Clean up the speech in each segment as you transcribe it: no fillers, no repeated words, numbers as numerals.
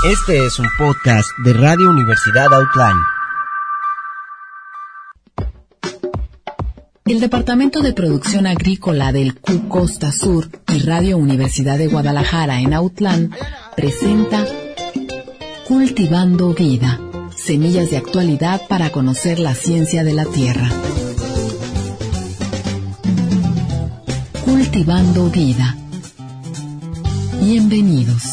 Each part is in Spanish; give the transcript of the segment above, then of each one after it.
Este es un podcast de Radio Universidad Outline. El Departamento de Producción Agrícola del Q Costa Sur y Radio Universidad de Guadalajara en Autlán presenta Cultivando Vida, semillas de actualidad para conocer la ciencia de la tierra. Cultivando Vida. Bienvenidos.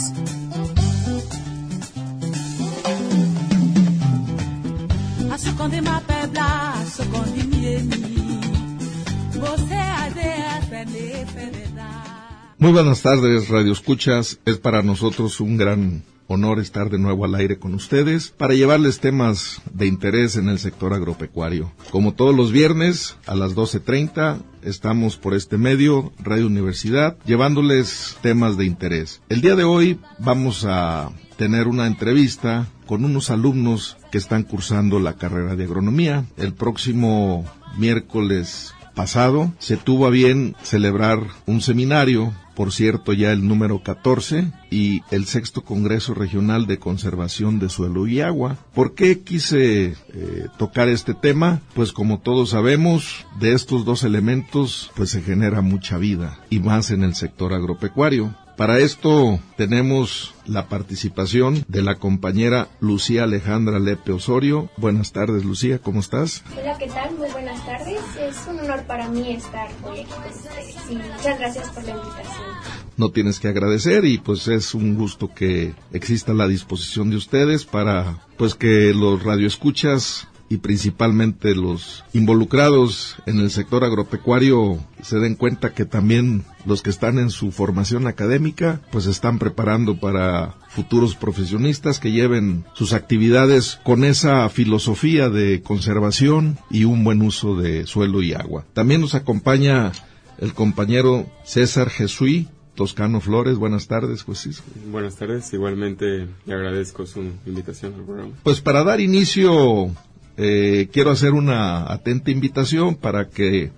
Muy buenas tardes, Radio Escuchas. Es para nosotros un gran honor estar de nuevo al aire con ustedes para llevarles temas de interés en el sector agropecuario. Como todos los viernes a las 12:30 estamos por este medio, Radio Universidad, llevándoles temas de interés. El día de hoy vamos a tener una entrevista con unos alumnos que están cursando la carrera de agronomía. El próximo miércoles pasado se tuvo a bien celebrar un seminario, por cierto ya el número 14, y el 6º Congreso Regional de Conservación de Suelo y Agua. ¿Por qué quise tocar este tema? Pues como todos sabemos, de estos dos elementos pues se genera mucha vida, y más en el sector agropecuario. Para esto tenemos la participación de la compañera Lucía Alejandra Lepe Osorio. Buenas tardes, Lucía, ¿cómo estás? Hola, ¿qué tal? Muy buenas tardes. Es un honor para mí estar hoy aquí con ustedes. Y muchas gracias por la invitación. No tienes que agradecer, y pues es un gusto que exista la disposición de ustedes para pues que los radioescuchas y principalmente los involucrados en el sector agropecuario se den cuenta que también los que están en su formación académica pues se están preparando para futuros profesionistas que lleven sus actividades con esa filosofía de conservación y un buen uso de suelo y agua. También nos acompaña el compañero César Jesuí Toscano Flores. Buenas tardes, Jesús. Buenas tardes, igualmente le agradezco su invitación al programa. Pues para dar inicio, quiero hacer una atenta invitación para que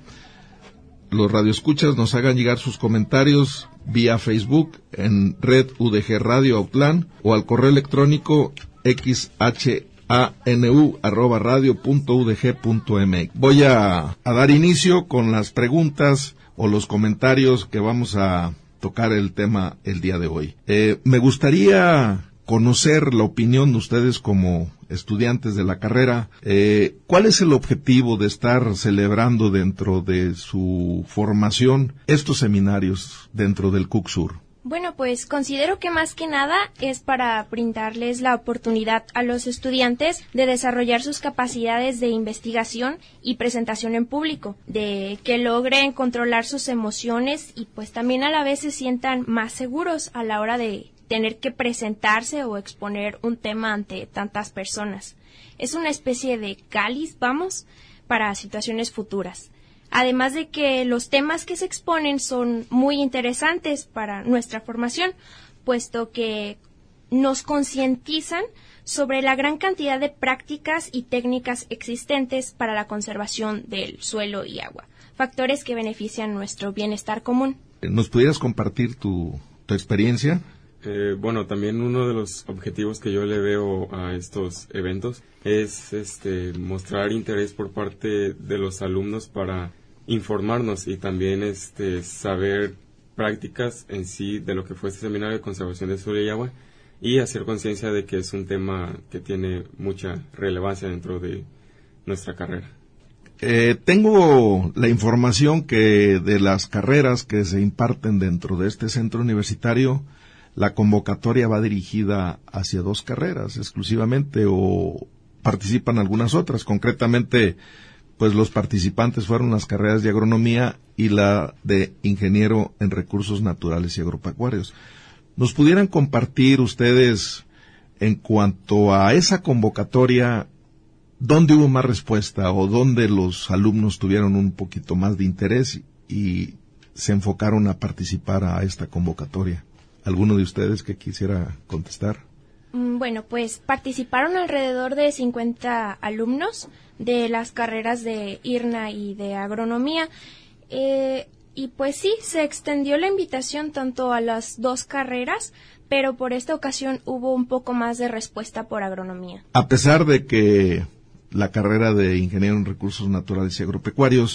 los radioescuchas nos hagan llegar sus comentarios vía Facebook en Red UDG Radio Autlán o al correo electrónico xhanu@radio.udg.mx. Voy a dar inicio con las preguntas o los comentarios que vamos a tocar el tema el día de hoy. Me gustaría conocer la opinión de ustedes como estudiantes de la carrera. ¿Cuál es el objetivo de estar celebrando dentro de su formación estos seminarios dentro del CUCSUR? Bueno, pues considero que más que nada es para brindarles la oportunidad a los estudiantes de desarrollar sus capacidades de investigación y presentación en público, de que logren controlar sus emociones y pues también a la vez se sientan más seguros a la hora de tener que presentarse o exponer un tema ante tantas personas. Es una especie de cáliz, para situaciones futuras. Además de que los temas que se exponen son muy interesantes para nuestra formación, puesto que nos concientizan sobre la gran cantidad de prácticas y técnicas existentes para la conservación del suelo y agua, factores que benefician nuestro bienestar común. ¿Nos pudieras compartir tu experiencia? Bueno, también uno de los objetivos que yo le veo a estos eventos es mostrar interés por parte de los alumnos para informarnos y también saber prácticas en sí de lo que fue este seminario de conservación de suelo y agua y hacer conciencia de que es un tema que tiene mucha relevancia dentro de nuestra carrera. Tengo la información que de las carreras que se imparten dentro de este centro universitario, la convocatoria va dirigida hacia 2 carreras exclusivamente, o participan algunas otras. Concretamente, pues los participantes fueron las carreras de agronomía y la de ingeniero en recursos naturales y agropecuarios. ¿Nos pudieran compartir ustedes en cuanto a esa convocatoria, dónde hubo más respuesta o dónde los alumnos tuvieron un poquito más de interés y se enfocaron a participar a esta convocatoria? ¿Alguno de ustedes que quisiera contestar? Bueno, pues participaron alrededor de 50 alumnos de las carreras de IRNA y de agronomía. Y pues sí, se extendió la invitación tanto a las 2 carreras, pero por esta ocasión hubo un poco más de respuesta por agronomía. A pesar de que la carrera de ingeniero en recursos naturales y agropecuarios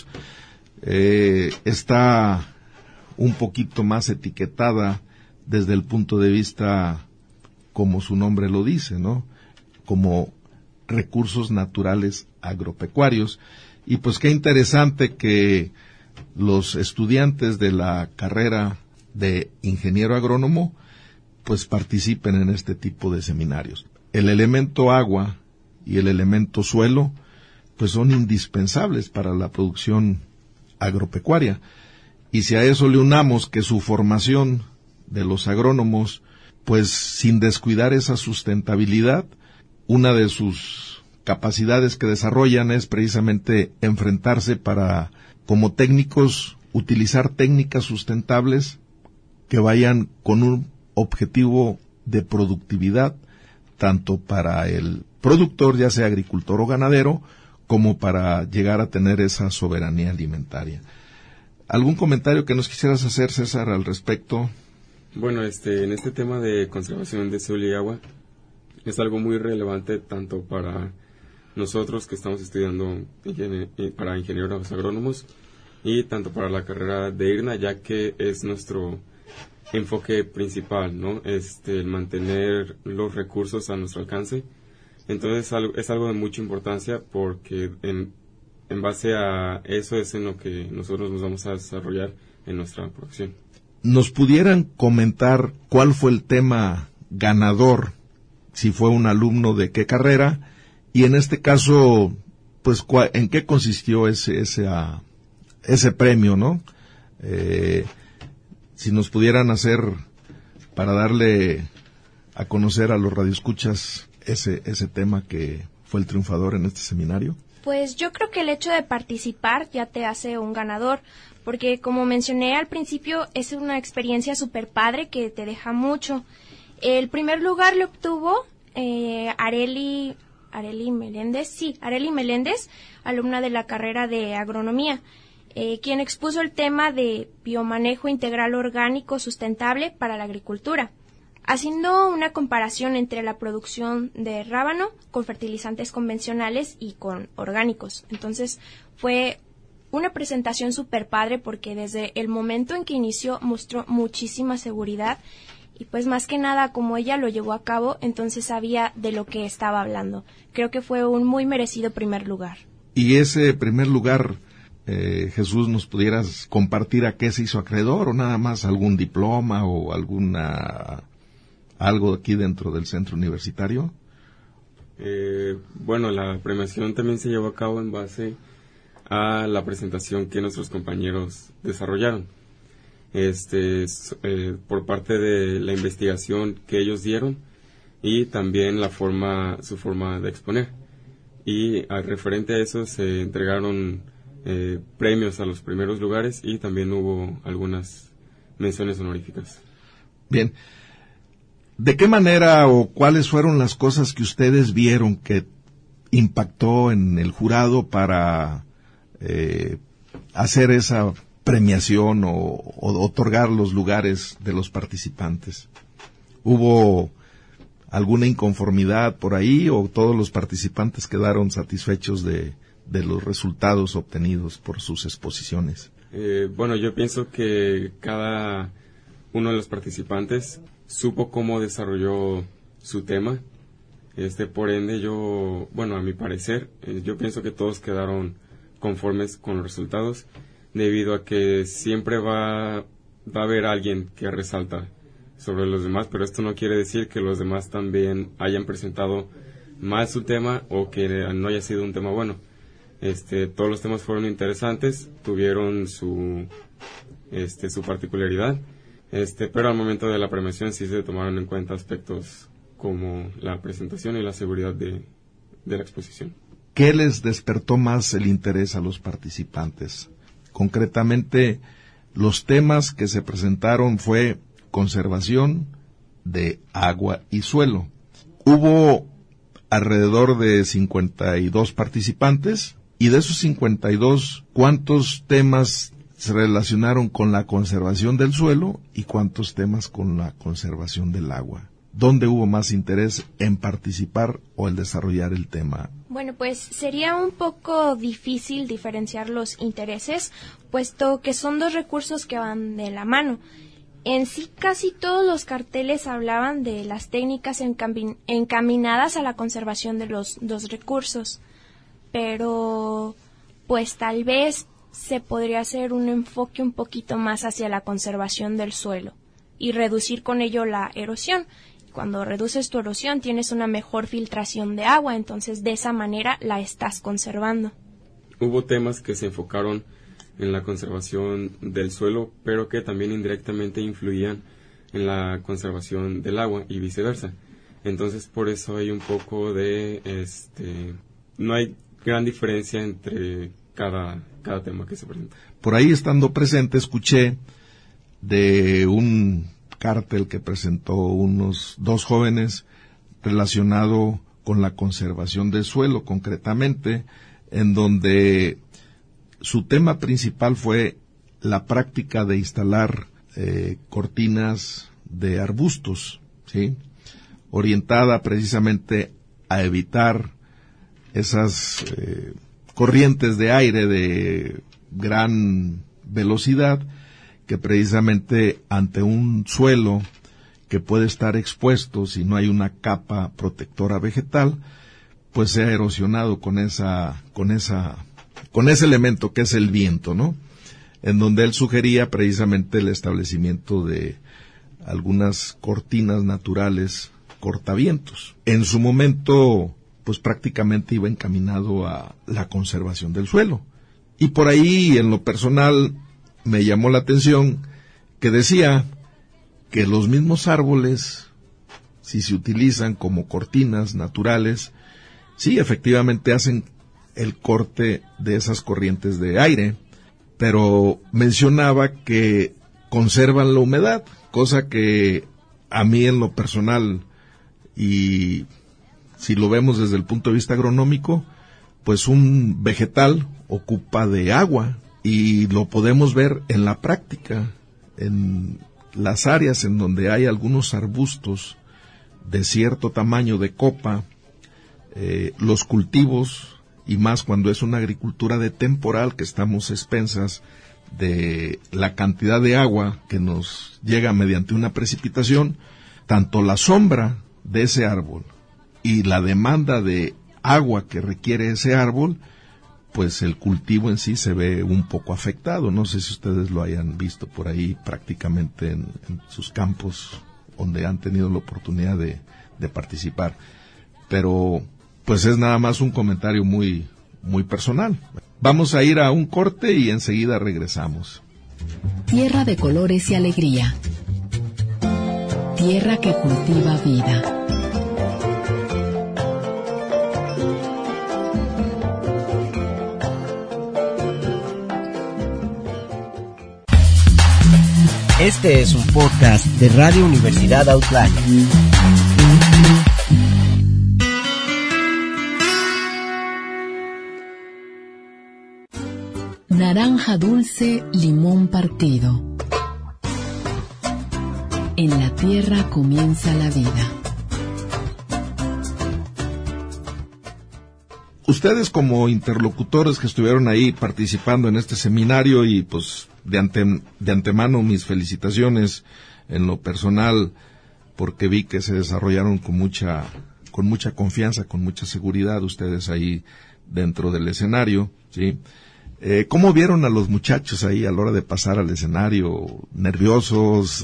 está un poquito más etiquetada desde el punto de vista, como su nombre lo dice, ¿no? Como recursos naturales agropecuarios. Y pues qué interesante que los estudiantes de la carrera de ingeniero agrónomo pues participen en este tipo de seminarios. El elemento agua y el elemento suelo pues son indispensables para la producción agropecuaria. Y si a eso le unamos que su formación de los agrónomos, pues sin descuidar esa sustentabilidad, una de sus capacidades que desarrollan es precisamente enfrentarse para, como técnicos, utilizar técnicas sustentables que vayan con un objetivo de productividad, tanto para el productor, ya sea agricultor o ganadero, como para llegar a tener esa soberanía alimentaria. ¿Algún comentario que nos quisieras hacer, César, al respecto? Bueno, en este tema de conservación de suelo y agua es algo muy relevante tanto para nosotros que estamos estudiando para ingenieros agrónomos y tanto para la carrera de IRNA, ya que es nuestro enfoque principal, ¿no? El mantener los recursos a nuestro alcance. Entonces es algo de mucha importancia porque en base a eso es en lo que nosotros nos vamos a desarrollar en nuestra producción. ¿Nos pudieran comentar cuál fue el tema ganador, si fue un alumno de qué carrera, y en este caso, pues, en qué consistió ese premio, ¿no? Si nos pudieran hacer, para darle a conocer a los radioescuchas ese tema que fue el triunfador en este seminario. Pues yo creo que el hecho de participar ya te hace un ganador, porque como mencioné al principio, es una experiencia súper padre que te deja mucho. El primer lugar lo obtuvo Arely Meléndez, alumna de la carrera de agronomía, quien expuso el tema de biomanejo integral orgánico sustentable para la agricultura, haciendo una comparación entre la producción de rábano con fertilizantes convencionales y con orgánicos. Entonces fue una presentación súper padre porque desde el momento en que inició mostró muchísima seguridad y pues más que nada como ella lo llevó a cabo, entonces sabía de lo que estaba hablando. Creo que fue un muy merecido primer lugar. Y ese primer lugar, Jesús, ¿nos pudieras compartir a qué se hizo acreedor o nada más algún diploma o algo aquí dentro del centro universitario? Bueno, la premiación también se llevó a cabo en base a la presentación que nuestros compañeros desarrollaron. Por parte de la investigación que ellos dieron y también su forma de exponer. Y referente a eso se entregaron premios a los primeros lugares y también hubo algunas menciones honoríficas. Bien. ¿De qué manera o cuáles fueron las cosas que ustedes vieron que impactó en el jurado para hacer esa premiación o otorgar los lugares de los participantes? ¿Hubo alguna inconformidad por ahí o todos los participantes quedaron satisfechos de los resultados obtenidos por sus exposiciones? Bueno, yo pienso que cada uno de los participantes supo cómo desarrolló su tema. Por ende, a mi parecer, yo pienso que todos quedaron conformes con los resultados, debido a que siempre va a haber alguien que resalta sobre los demás, pero esto no quiere decir que los demás también hayan presentado mal su tema o que no haya sido un tema bueno. Todos los temas fueron interesantes, tuvieron su particularidad, pero al momento de la premiación sí se tomaron en cuenta aspectos como la presentación y la seguridad de la exposición. ¿Qué les despertó más el interés a los participantes? Concretamente, los temas que se presentaron fue conservación de agua y suelo. Hubo alrededor de 52 participantes y de esos 52, ¿cuántos temas se relacionaron con la conservación del suelo y cuántos temas con la conservación del agua? ¿Dónde hubo más interés en participar o en desarrollar el tema? Bueno, pues sería un poco difícil diferenciar los intereses, puesto que son dos recursos que van de la mano. En sí, casi todos los carteles hablaban de las técnicas encaminadas a la conservación de los dos recursos, pero pues tal vez se podría hacer un enfoque un poquito más hacia la conservación del suelo y reducir con ello la erosión. Cuando reduces tu erosión tienes una mejor filtración de agua, entonces de esa manera la estás conservando. Hubo temas que se enfocaron en la conservación del suelo, pero que también indirectamente influían en la conservación del agua y viceversa. Entonces por eso hay un poco de no hay gran diferencia entre cada tema que se presenta. Por ahí, estando presente, escuché de un cartel que presentó unos 2 jóvenes relacionado con la conservación del suelo, concretamente, en donde su tema principal fue la práctica de instalar cortinas de arbustos, ¿sí?, orientada precisamente a evitar esas corrientes de aire de gran velocidad que precisamente ante un suelo que puede estar expuesto si no hay una capa protectora vegetal, pues sea erosionado con ese elemento que es el viento, ¿no? En donde él sugería precisamente el establecimiento de algunas cortinas naturales cortavientos. En su momento, pues prácticamente iba encaminado a la conservación del suelo. Y por ahí, en lo personal, me llamó la atención que decía que los mismos árboles, si se utilizan como cortinas naturales, sí, efectivamente hacen el corte de esas corrientes de aire, pero mencionaba que conservan la humedad, cosa que a mí en lo personal, y si lo vemos desde el punto de vista agronómico, pues un vegetal ocupa de agua, y lo podemos ver en la práctica, en las áreas en donde hay algunos arbustos de cierto tamaño de copa, los cultivos, y más cuando es una agricultura de temporal, que estamos expensas de la cantidad de agua que nos llega mediante una precipitación, tanto la sombra de ese árbol y la demanda de agua que requiere ese árbol, pues el cultivo en sí se ve un poco afectado. No sé si ustedes lo hayan visto por ahí prácticamente en sus campos donde han tenido la oportunidad de participar. Pero pues es nada más un comentario muy, muy personal. Vamos a ir a un corte y enseguida regresamos. Tierra de colores y alegría. Tierra que cultiva vida. Este es un podcast de Radio Universidad Outline. Naranja dulce, limón partido. En la tierra comienza la vida. Ustedes, como interlocutores que estuvieron ahí participando en este seminario, y pues de antemano mis felicitaciones en lo personal, porque vi que se desarrollaron con mucha confianza, con mucha seguridad ustedes ahí dentro del escenario, ¿sí? ¿Cómo vieron a los muchachos ahí a la hora de pasar al escenario? ¿Nerviosos?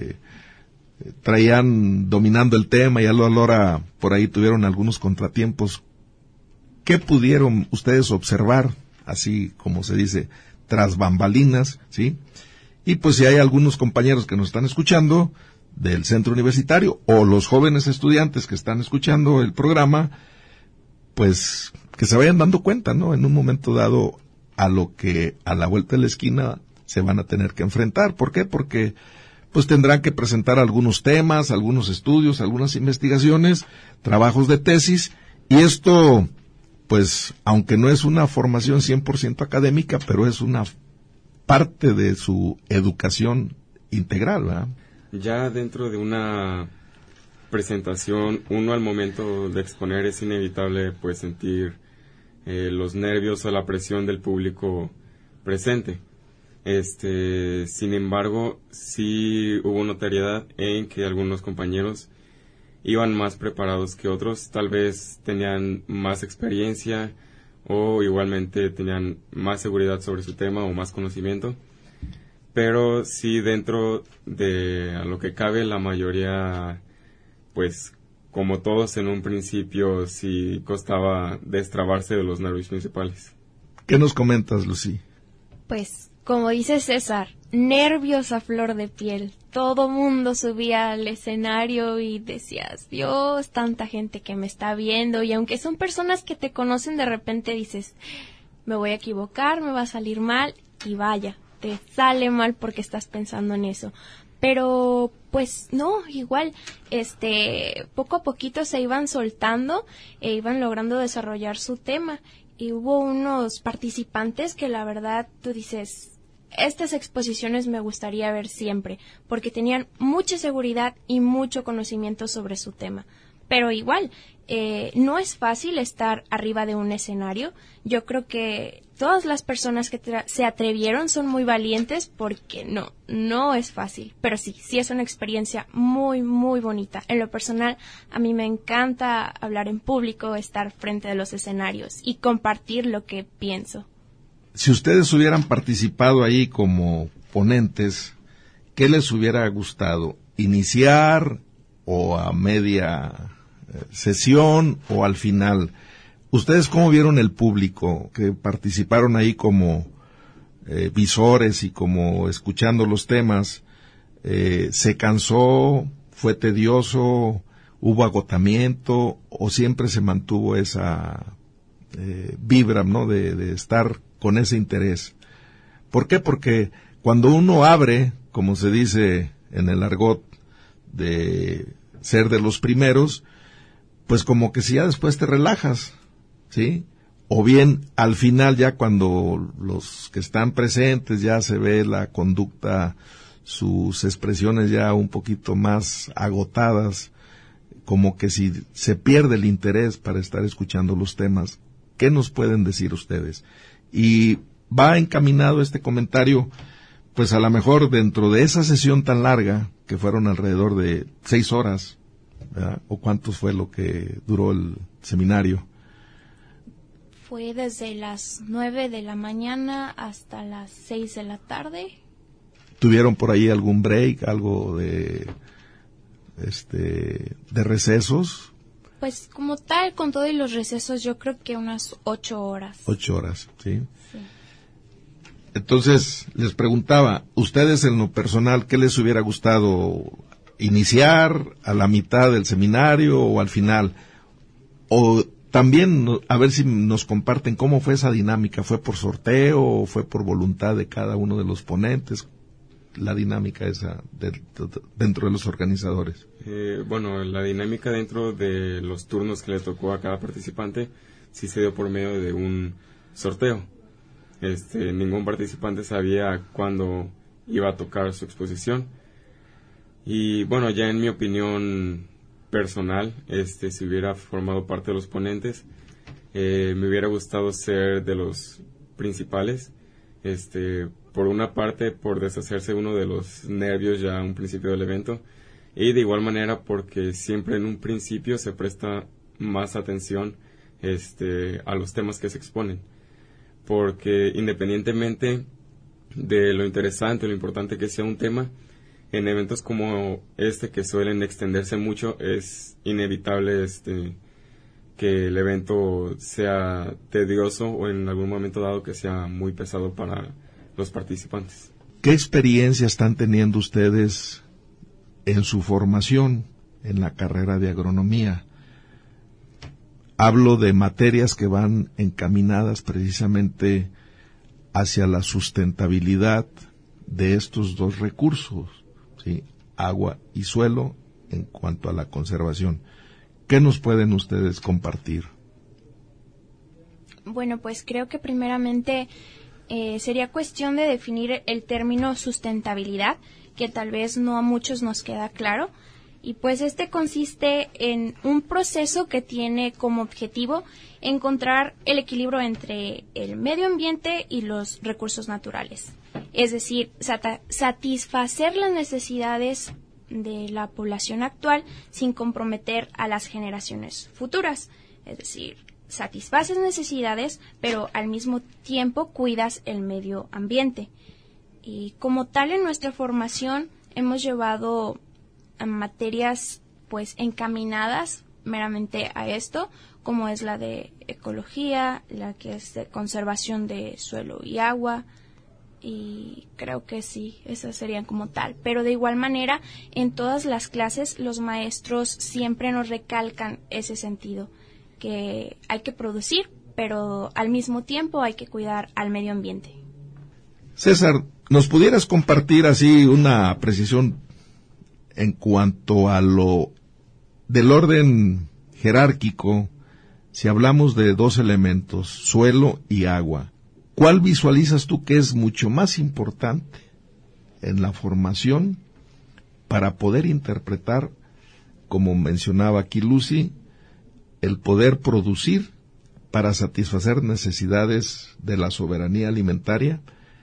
¿Traían dominando el tema y a la hora por ahí tuvieron algunos contratiempos? ¿Qué pudieron ustedes observar, así como se dice, tras bambalinas, ¿sí? Y pues si hay algunos compañeros que nos están escuchando del centro universitario, o los jóvenes estudiantes que están escuchando el programa, pues que se vayan dando cuenta, ¿no? En un momento dado, a lo que a la vuelta de la esquina se van a tener que enfrentar. ¿Por qué? Porque pues tendrán que presentar algunos temas, algunos estudios, algunas investigaciones, trabajos de tesis, y esto, pues, aunque no es una formación 100% académica, pero es una parte de su educación integral, ¿verdad? Ya dentro de una presentación, uno al momento de exponer es inevitable pues sentir los nervios o la presión del público presente. Sin embargo, sí hubo notariedad en que algunos compañeros iban más preparados que otros, tal vez tenían más experiencia o igualmente tenían más seguridad sobre su tema o más conocimiento, pero sí dentro de a lo que cabe la mayoría, pues como todos en un principio sí costaba destrabarse de los nervios principales. ¿Qué nos comentas, Lucy? Pues, como dice César, nervios a flor de piel. Todo mundo subía al escenario y decías, Dios, tanta gente que me está viendo. Y aunque son personas que te conocen, de repente dices, me voy a equivocar, me va a salir mal. Y vaya, te sale mal porque estás pensando en eso. Pero, pues, no, igual, poco a poquito se iban soltando e iban logrando desarrollar su tema. Y hubo unos participantes que la verdad tú dices, estas exposiciones me gustaría ver siempre, porque tenían mucha seguridad y mucho conocimiento sobre su tema. Pero igual, no es fácil estar arriba de un escenario. Yo creo que todas las personas que se atrevieron son muy valientes, porque no es fácil. Pero sí es una experiencia muy, muy bonita. En lo personal, a mí me encanta hablar en público, estar frente a los escenarios y compartir lo que pienso. Si ustedes hubieran participado ahí como ponentes, ¿qué les hubiera gustado? ¿Iniciar o a media sesión o al final? ¿Ustedes cómo vieron el público que participaron ahí como visores y como escuchando los temas? ¿Se cansó? ¿Fue tedioso? ¿Hubo agotamiento? ¿O siempre se mantuvo esa vibra, ¿no? de estar con ese interés? ¿Por qué? Porque cuando uno abre, como se dice en el argot de ser de los primeros, pues como que si ya después te relajas, ¿sí? O bien al final ya cuando los que están presentes ya se ve la conducta, sus expresiones ya un poquito más agotadas, como que si se pierde el interés para estar escuchando los temas. ¿Qué nos pueden decir ustedes? Y va encaminado este comentario, pues a lo mejor dentro de esa sesión tan larga, que fueron alrededor de 6 horas, ¿verdad? ¿O cuánto fue lo que duró el seminario? Fue desde las 9 de la mañana hasta las 6 de la tarde. ¿Tuvieron por ahí algún break, algo de recesos? Pues como tal, con todo y los recesos, yo creo que unas 8 horas. 8 horas, ¿sí? Sí. Entonces, les preguntaba, ¿ustedes en lo personal qué les hubiera gustado iniciar, a la mitad del seminario o al final? O también, a ver si nos comparten cómo fue esa dinámica. ¿Fue por sorteo o fue por voluntad de cada uno de los ponentes? La dinámica esa dentro de los organizadores. Bueno, la dinámica dentro de los turnos que le tocó a cada participante sí se dio por medio de un sorteo. Ningún participante sabía cuándo iba a tocar su exposición. Y bueno, ya en mi opinión personal, si hubiera formado parte de los ponentes, me hubiera gustado ser de los principales. Por una parte, por deshacerse uno de los nervios ya a un principio del evento, y de igual manera porque siempre en un principio se presta más atención a los temas que se exponen, porque independientemente de lo interesante, lo importante que sea un tema, en eventos como que suelen extenderse mucho, es inevitable que el evento sea tedioso o en algún momento dado que sea muy pesado para los participantes. ¿Qué experiencia están teniendo ustedes en su formación en la carrera de agronomía? Hablo de materias que van encaminadas precisamente hacia la sustentabilidad de estos dos recursos, ¿sí? Agua y suelo, en cuanto a la conservación. ¿Qué nos pueden ustedes compartir? Bueno, pues creo que primeramente sería cuestión de definir el término sustentabilidad, que tal vez no a muchos nos queda claro. Y pues este consiste en un proceso que tiene como objetivo encontrar el equilibrio entre el medio ambiente y los recursos naturales. Es decir, satisfacer las necesidades de la población actual sin comprometer a las generaciones futuras. Es decir, satisfaces necesidades, pero al mismo tiempo cuidas el medio ambiente. Y como tal, en nuestra formación hemos llevado materias pues encaminadas meramente a esto, como es la de ecología, la que es de conservación de suelo y agua, y creo que sí, esas serían como tal. Pero de igual manera, en todas las clases los maestros siempre nos recalcan ese sentido, que hay que producir, pero al mismo tiempo hay que cuidar al medio ambiente. César, ¿nos pudieras compartir así una precisión en cuanto a lo del orden jerárquico? Si hablamos de dos elementos, suelo y agua, ¿cuál visualizas tú que es mucho más importante en la formación para poder interpretar, como mencionaba aquí Lucy, el poder producir para satisfacer necesidades de la soberanía alimentaria?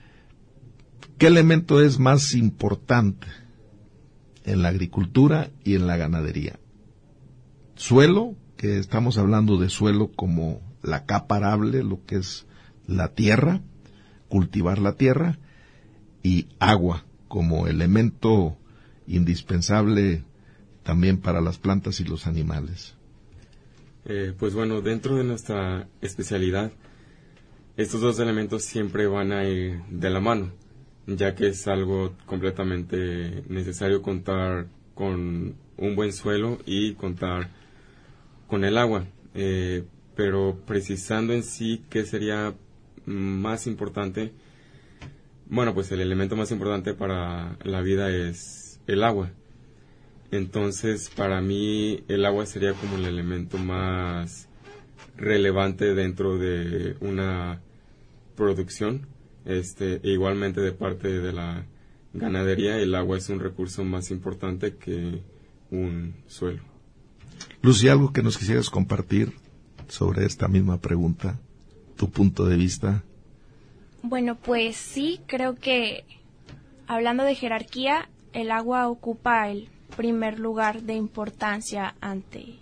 ¿Qué elemento es más importante en la agricultura y en la ganadería? Suelo, que estamos hablando de suelo como la capa arable, lo que es la tierra, cultivar la tierra, y agua como elemento indispensable también para las plantas y los animales. Pues bueno, dentro de nuestra especialidad, estos dos elementos siempre van a ir de la mano, ya que es algo completamente necesario contar con un buen suelo y contar con el agua. Pero precisando en sí qué sería más importante, bueno, pues el elemento más importante para la vida es el agua. Entonces, para mí, el agua sería como el elemento más relevante dentro de una producción. Igualmente de parte de la ganadería, el agua es un recurso más importante que un suelo. Lucy, ¿algo que nos quisieras compartir sobre esta misma pregunta? ¿Tu punto de vista? Bueno, pues sí, creo que hablando de jerarquía, el agua ocupa el primer lugar de importancia ante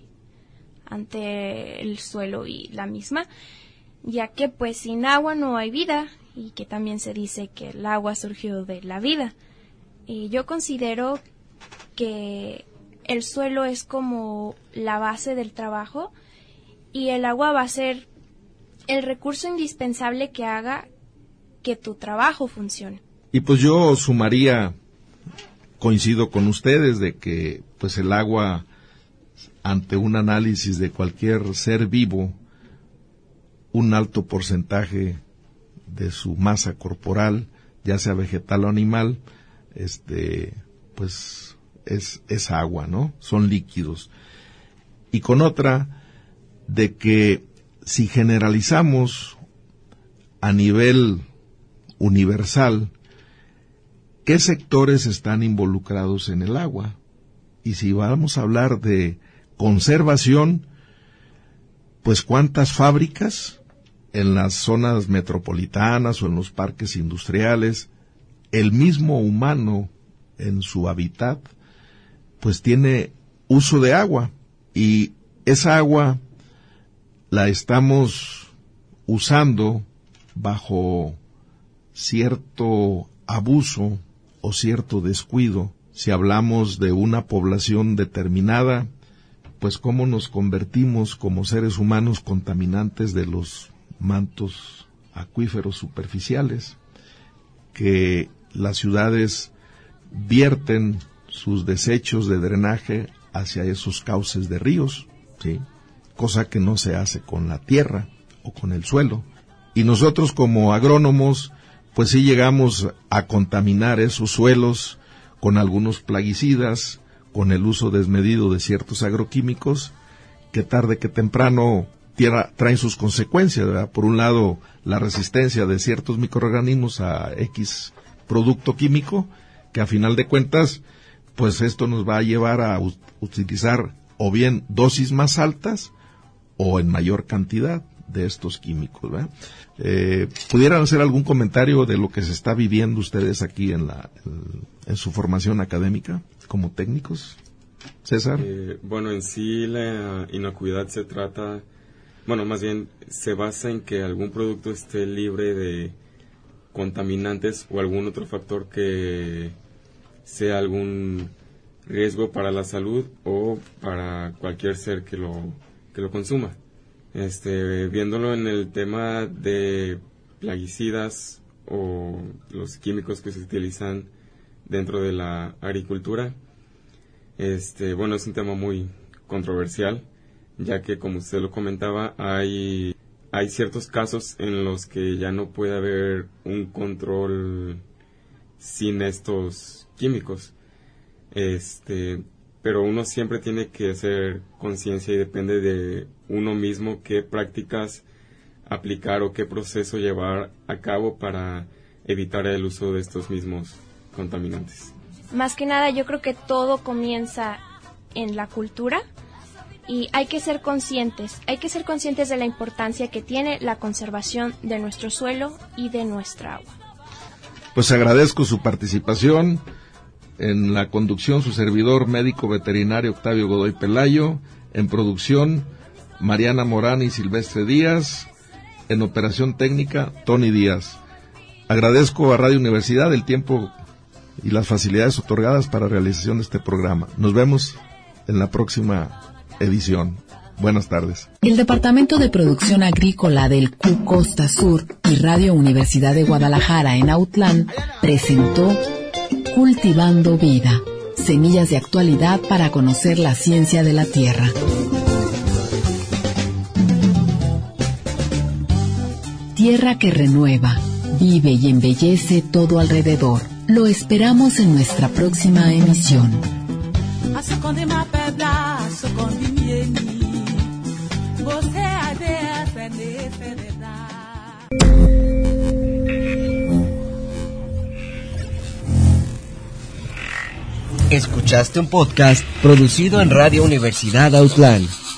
el suelo y la misma, ya que pues sin agua no hay vida, y que también se dice que el agua surgió de la vida. Y yo considero que el suelo es como la base del trabajo y el agua va a ser el recurso indispensable que haga que tu trabajo funcione. Y pues yo sumaría, coincido con ustedes, de que pues el agua, ante un análisis de cualquier ser vivo, un alto porcentaje de su masa corporal, ya sea vegetal o animal, pues es agua, ¿no? Son líquidos. Y con otra, de que si generalizamos a nivel universal, ¿qué sectores están involucrados en el agua? Y si vamos a hablar de conservación, pues ¿cuántas fábricas en las zonas metropolitanas o en los parques industriales? El mismo humano en su hábitat pues tiene uso de agua, y esa agua la estamos usando bajo cierto abuso o cierto descuido. Si hablamos de una población determinada, pues cómo nos convertimos como seres humanos contaminantes de los mantos acuíferos superficiales, que las ciudades vierten sus desechos de drenaje hacia esos cauces de ríos, ¿sí? Cosa que no se hace con la tierra o con el suelo. Y nosotros como agrónomos, pues sí llegamos a contaminar esos suelos con algunos plaguicidas, con el uso desmedido de ciertos agroquímicos, que tarde que temprano traen sus consecuencias, ¿verdad? Por un lado, la resistencia de ciertos microorganismos a X producto químico, que a final de cuentas, pues esto nos va a llevar a utilizar o bien dosis más altas o en mayor cantidad de estos químicos, ¿verdad? ¿Pudieran hacer algún comentario de lo que se está viviendo ustedes aquí en su formación académica como técnicos? César. Bueno, en sí la inocuidad se trata, bueno, más bien se basa en que algún producto esté libre de contaminantes o algún otro factor que sea algún riesgo para la salud o para cualquier ser que lo consuma. Viéndolo en el tema de plaguicidas o los químicos que se utilizan dentro de la agricultura, bueno, es un tema muy controversial, ya que, como usted lo comentaba, hay ciertos casos en los que ya no puede haber un control sin estos químicos. Pero uno siempre tiene que hacer conciencia y depende de uno mismo qué prácticas aplicar o qué proceso llevar a cabo para evitar el uso de estos mismos contaminantes. Más que nada, yo creo que todo comienza en la cultura y hay que ser conscientes de la importancia que tiene la conservación de nuestro suelo y de nuestra agua. Pues agradezco su participación. En la conducción, su servidor médico veterinario Octavio Godoy Pelayo. En producción, Mariana Morán y Silvestre Díaz. En operación técnica, Tony Díaz. Agradezco a Radio Universidad el tiempo y las facilidades otorgadas para la realización de este programa. Nos vemos en la próxima edición. Buenas tardes. El Departamento de Producción Agrícola del Q Costa Sur y Radio Universidad de Guadalajara en Autlán presentó Cultivando Vida, semillas de actualidad para conocer la ciencia de la tierra. Tierra que renueva, vive y embellece todo alrededor. Lo esperamos en nuestra próxima emisión. Escuchaste un podcast producido en Radio Universidad Autlán.